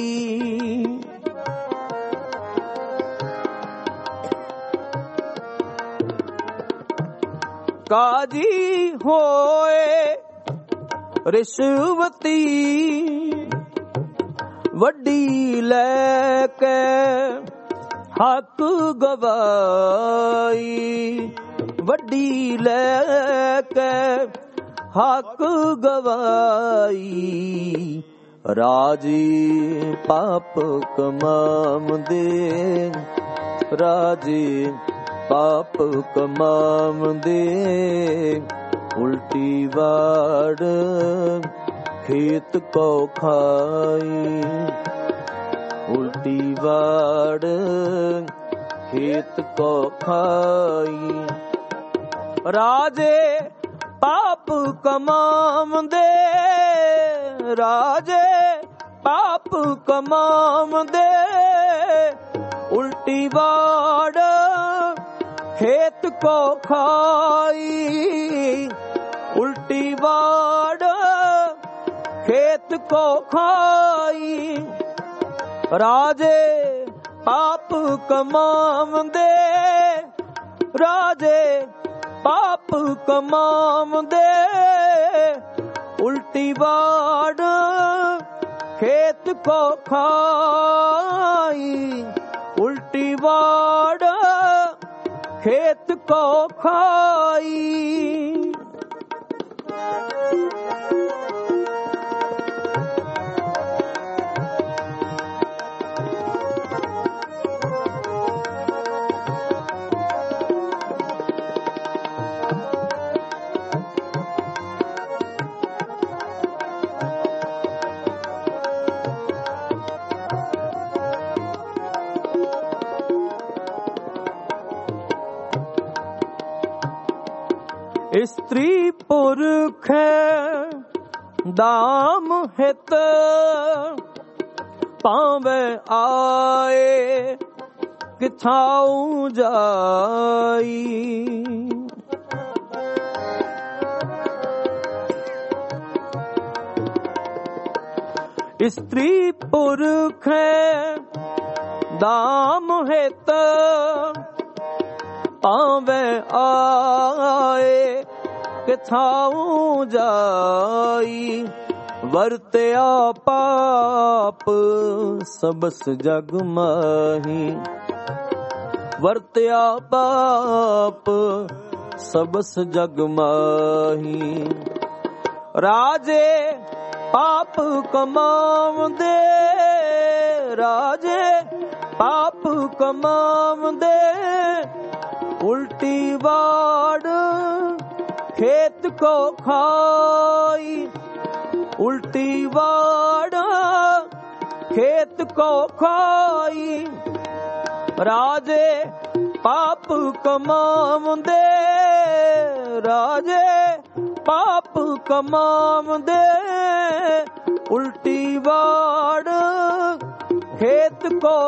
ਕਾਜੀ ਹੋਏ ਰਿਸ਼ਵਤੀ ਵੱਡੀ ਲੈ ਕੇ ਹੱਕ ਗਵਾਈ। ਵੱਡੀ ਲੈ ਕੇ ਹੱਕ ਗਵਾਈ। ਰਾਜੇ ਪਾਪ ਕਮਾਉਂਦੇ, ਰਾਜੇ ਪਾਪ ਕਮਾਉਂਦੇ, ਉਲਟੀ ਵਾੜ ਖੇਤ ਕੋ ਖਾਈ। ਉਲਟੀ ਵਾੜ ਖੇਤ ਕੋ ਖਾਈ। ਰਾਜੇ ਪਾਪ ਕਮਾਉਂਦੇ, ਰਾਜੇ ਪਾਪ ਕਮਾਉਂਦੇ, ਉਲਟੀ ਵਾੜ ਖੇਤ ਕੋ ਖਾਈ। ਉਲਟੀ ਵਾੜ ਖੇਤ ਕੋ ਖਾਈ। ਰਾਜੇ ਪਾਪ ਕਮਾਉਂਦੇ, ਰਾਜੇ ਪਾਪ ਕਮਾਉਂਦੇ, ਉਲਟੀ ਵਾੜ ਖੇਤ ਕੋ ਖਾਈ। ਉਲਟੀ ਵਾੜ ਖੇਤ ਕੋ ਖਾਈ। ਇਸਤਰੀ ਪੁਰਖ ਦਾਮ ਹਿਤ, ਭਾਵੇਂ ਆਏ ਕਿਥਾਉ ਜਾਈ। ਇਸਤਰੀ ਪੁਰਖ ਦਾਮ ਹਿਤ, ਭਾਵੇਂ ਆਏ ਕਿਥਾਉ ਜਾਈ। ਵਰਤਿਆ ਪਾਪ ਸਬਸ ਜਗ ਮਾਹੀ। ਵਰਤਿਆ ਪਾਪ ਸਬਸ ਜਗ ਮਾਹੀ। ਰਾਜੇ ਪਾਪ ਕਮਾਉਂਦੇ, ਰਾਜੇ ਪਾਪ ਕਮਾਉਂਦੇ, ਉਲਟੀ ਵਾੜ ਖੇਤ ਕੋ ਖਾਈ। ਉਲਟੀ ਵਾੜ ਖੇਤ ਕੋ ਖਾਈ। ਰਾਜੇ ਪਾਪ ਕਮਾਉਂਦੇ, ਰਾਜੇ ਪਾਪ ਕਮਾਉਂਦੇ, ਉਲਟੀ ਵਾੜ ਖੇਤ ਕੋ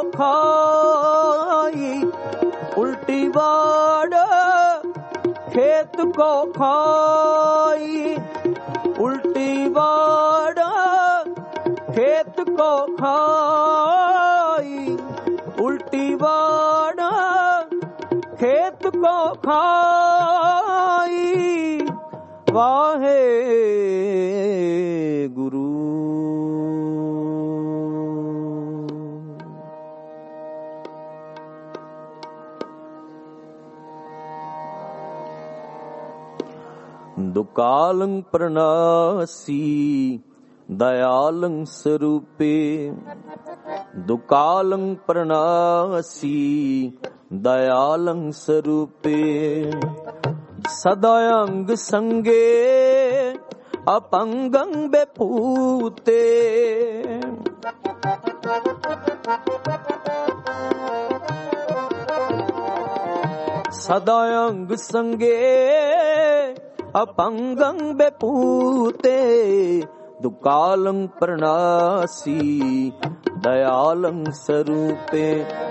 ਖਾਈ। ਉਲਟੀ ਵਾੜ ਖੇਤ ਕੋ ਖਾਈ। ਉਲਟੀ ਵਾੜ ਖੇਤ ਕੋ ਖਾਈ। ਉਲਟੀ ਵਾੜ ਖੇਤ ਕੋ ਖਾਈ। ਵਾਹੇ ਗੁਰੂ। ਦੁਕਾਲੰ ਪ੍ਰਣਾਸੀ ਦਇਆਲੰ ਸਰੂਪੇ। ਦੁਕਾਲੰ ਪ੍ਰਣਾਸੀ ਦਇਆਲੰ ਸਰੂਪੇ। ਸਦਾ ਅੰਗ ਸੰਗੇ ਅਪੰਗੰ ਬੇਪੂਤੇ। ਸਦਾ ਅੰਗ ਸੰਗੇ ਅਪੰਗੰ ਬੇਪੂਤੇ ਦੁਕਾਲੰ ਪ੍ਰਣਾਸੀ ਦਇਆਲੰ ਸਰੂਪੇ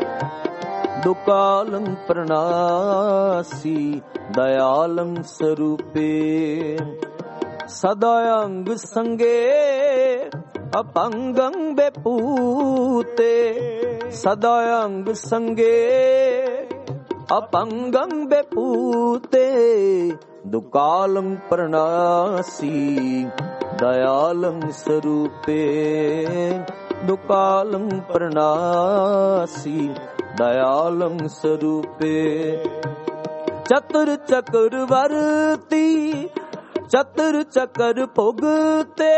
ਦੁਕਾਲੰ ਪ੍ਰਣਾਸੀ ਦਇਆਲੰ ਸਰੂਪੇ ਸਦਾ ਅੰਗ ਸੰਗੇ ਅਪੰਗੰ ਬੇਪੂਤੇ ਸਦਾ ਅੰਗ ਸੰਗੇ ਅਪੰਗੰ ਬੇਪੂਤੇ ਦੁਕਾਲੰ ਪ੍ਰਣਾਸੀ ਦਇਆਲੰ ਸਰੂਪੇ ਦੁਕਾਲੰ ਪ੍ਰਣਾਸੀ ਦਇਆਲੰ ਸਰੂਪੇ ਚਤੁਰ ਚਕਰ ਵਰਤੀ ਚਤੁਰ ਚਕਰ ਭੁਗਤੇ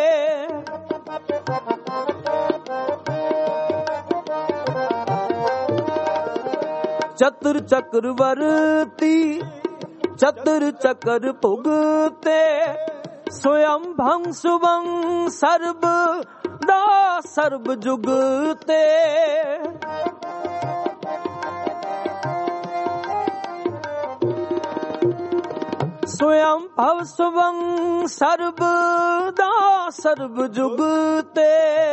ਚਤੁਰ ਚਕਰ ਵਰਤੀ ਚਤੁਰ ਚਕਰ ਭੁਗਤੇ ਸੋਯੰ ਭੰ ਸੁਭੰ ਸਰਬ ਦਾ ਸਰਬ ਜੁਗਤੇ ਸੋਯੰ ਭਵ ਸੁਭੰ ਸਰਬ ਦਾ ਸਰਬ ਜੁਗਤੇ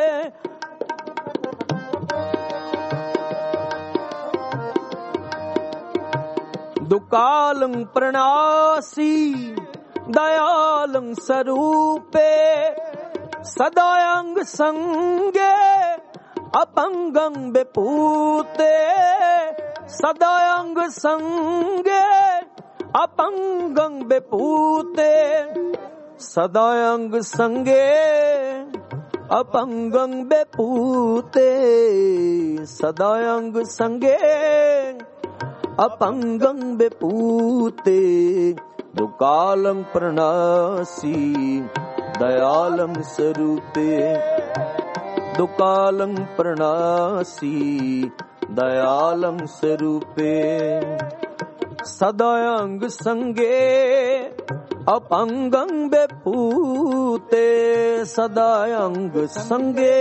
ਦੁਕਾਲੰ ਪ੍ਰਣਾਸੀ ਦਇਆਲੰ ਸਰੂਪੇ ਸਦਾ ਅੰਗ ਸੰਗੇ ਅਪੰਗੰ ਬੇਪੂਤੇ ਸਦਾ ਅੰਗ ਸੰਗੇ ਅਪੰਗੰ ਬੇਪੂਤੇ ਸਦਾ ਅੰਗ ਸੰਗੇ ਅਪੰਗੰ ਬੇਪੂਤੇ ਸਦਾ ਅੰਗ ਸੰਗੇ ਅਪੰਗੰ ਬੇਪੂਤੇ ਦੁਕਾਲੰ ਪ੍ਰਣਾਸੀ ਦਇਆਲੰ ਸਰੂਪੇ ਦੁਕਾਲੰ ਪ੍ਰਣਾਸੀ ਦਇਆਲੰ ਸਰੂਪੇ ਸਦਾ ਅੰਗ ਸੰਗੇ ਅਪੰਗੰ ਬੇਪੂਤੇ ਸਦਾ ਅੰਗ ਸੰਗੇ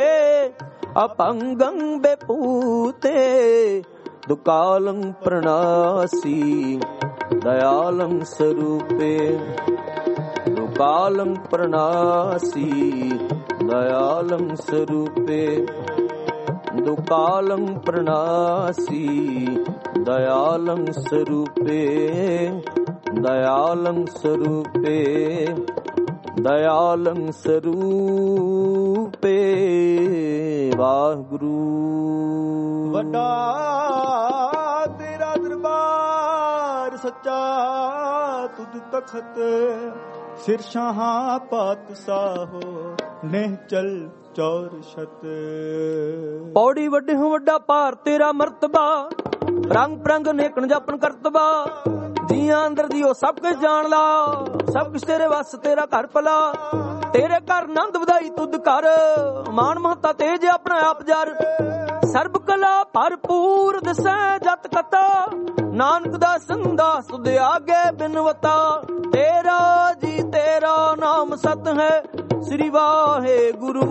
ਅਪੰਗੰ ਬੇਪੂਤੇ ਦੁਕਾਲੰ ਪ੍ਰਣਾਸੀ ਦਇਆਲੰ ਸਰੂਪੇ ਦੁਕਾਲੰ ਪ੍ਰਣਾਸੀ ਦਇਆਲੰ ਸਰੂਪੇ ਦੁਕਾਲੰ ਪ੍ਰਣਾਸੀ ਦਇਆਲੰ ਸਰੂਪੇ ਦਇਆਲੰ ਸਰੂਪੇ ਦਇਆਲੰ ਸਰੂਪੇ ਵਾਹਿਗੁਰੂ। ਵੱਡਾ ਤੇਰਾ ਦਰਬਾਰ ਸੱਚਾ ਤੁਧ ਤਖਤ ਸਿਰ ਸ਼ਾਹਾਂ ਪਾਤਸ਼ਾਹੋ ਨਹਿ ਚਲ ਚੌਰ ਛਤ। ਪੌੜੀ ਵੱਡੇ ਹੋ ਵੱਡਾ ਭਾਰ ਤੇਰਾ ਮਰਤਬਾ ਰੰਗ ਪ੍ਰੰਗ ਨੇਕਣ ਜਾਪਨ ਕਰਤਬਾ ਜੀਆਂ ਅੰਦਰ ਦੀ ਉਹ ਸਭ ਕੁਝ ਜਾਣ ਲਾ ਸਭ ਕੁਝ ਤੇਰੇ ਵੱਸ ਤੇਰਾ ਘਰ ਭਲਾ ਤੇਰੇ ਘਰ ਆਨੰਦ ਵਧਾਈ ਤੁਧ ਕਰ ਮਾਨ ਮਹਤਾ ਤੇਜ ਆਪਣਾ ਆਪ ਜਰ ਸਰਬ ਕਲਾ ਭਰਪੂਰ ਦਸੈ ਜਤ ਕਤਾ ਨਾਨਕ ਦਾ ਸੰਦਾ ਸੁਧ ਆਗੇ ਬਿਨਵਤਾ ਤੇਰਾ ਜੀ ਤੇਰਾ ਨਾਮ ਸਤ ਹੈ ਸ੍ਰੀ ਵਾਹਿਗੁਰੂ।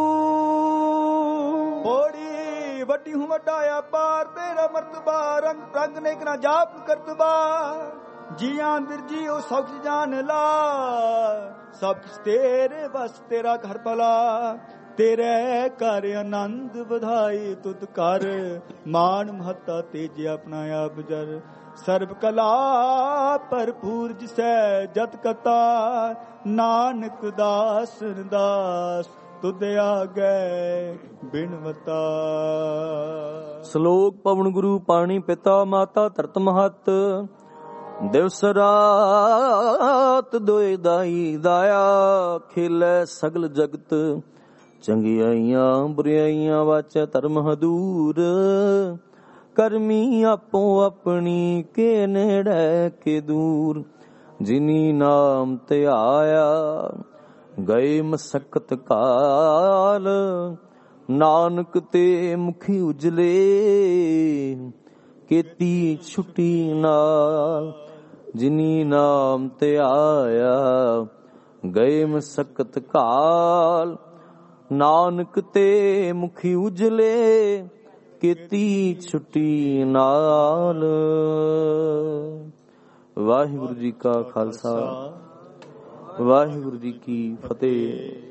ਬੋੜੀ ਵੱਡੀ ਹੂੰ ਵੱਡਾ ਅਪਾਰ ਤੇਰਾ ਮਰਤਬਾ ਰੰਗ ਪ੍ਰੰਗ ਨੇ ਕਨਾ ਜਾਪ ਕਰਤਬਾ ਜੀਆਂ ਅੰਦਰ ਜੀ ਉਹ ਸੌਖ ਜਾਣ ਲਾ ਸਭ ਤੇਰੇ ਬਸ ਤੇਰਾ ਘਰ ਭਲਾ ਤੇਰੇ ਘਰ ਆਨੰਦ ਵਧਾਈ ਤੁਧ ਕਰ ਮਾਨ ਮਹਤਾ ਤੇਜ ਆਪਣਾ ਆਪ ਜਰ ਸਰਬ ਕਲਾ ਭਰਪੂਰ ਜਿਸੈ ਜਤ ਕਤਾ ਨਾਨਕ ਦਾਸ ਦਾਸ ਤੁਧ ਆਗੇ ਬਿਨਵਤਾ। ਸ਼ਲੋਕ ਪਵਨ ਗੁਰੂ ਪਾਣੀ ਪਿਤਾ ਮਾਤਾ ਧਰਤ ਮਹਤ ਦਿਵਸ ਰਾਤ ਦੋਇ ਦਾਈ ਦਾਇਆ ਖੇਲੇ ਸਗਲ ਜਗਤ ਚੰਗਿਆਈਆਂ ਬੁਰਿਆਈਆਂ ਵਾਚੈ ਧਰਮ ਹਦੂਰ ਕਰਮੀ ਆਪੋ ਆਪਣੀ ਕੇ ਨੇੜੇ ਕੇ ਦੂਰ ਜਿਨੀ ਨਾਮ ਧਿਆਇਆ ਗਏ ਮਸਕਤ ਕਾਲ ਨਾਨਕ ਤੇ ਮੁਖੀ ਉਜਲੇ ਕੀਤੀ ਛੁੱਟੀ ਨਾਲ ਜਿਨੀ ਨਾਮ ਧਿਆਇਆ ਗਏ ਮਸਕਤ ਕਾਲ ਨਾਨਕ ਤੇ ਮੁਖੀ ਉਜਲੇ ਕੀਤੀ ਛੁੱਟੀ ਨਾਲ। ਵਾਹਿਗੁਰੂ ਜੀ ਕਾ ਖਾਲਸਾ, ਵਾਹਿਗੁਰੂ ਜੀ ਕੀ ਫਤਿਹ।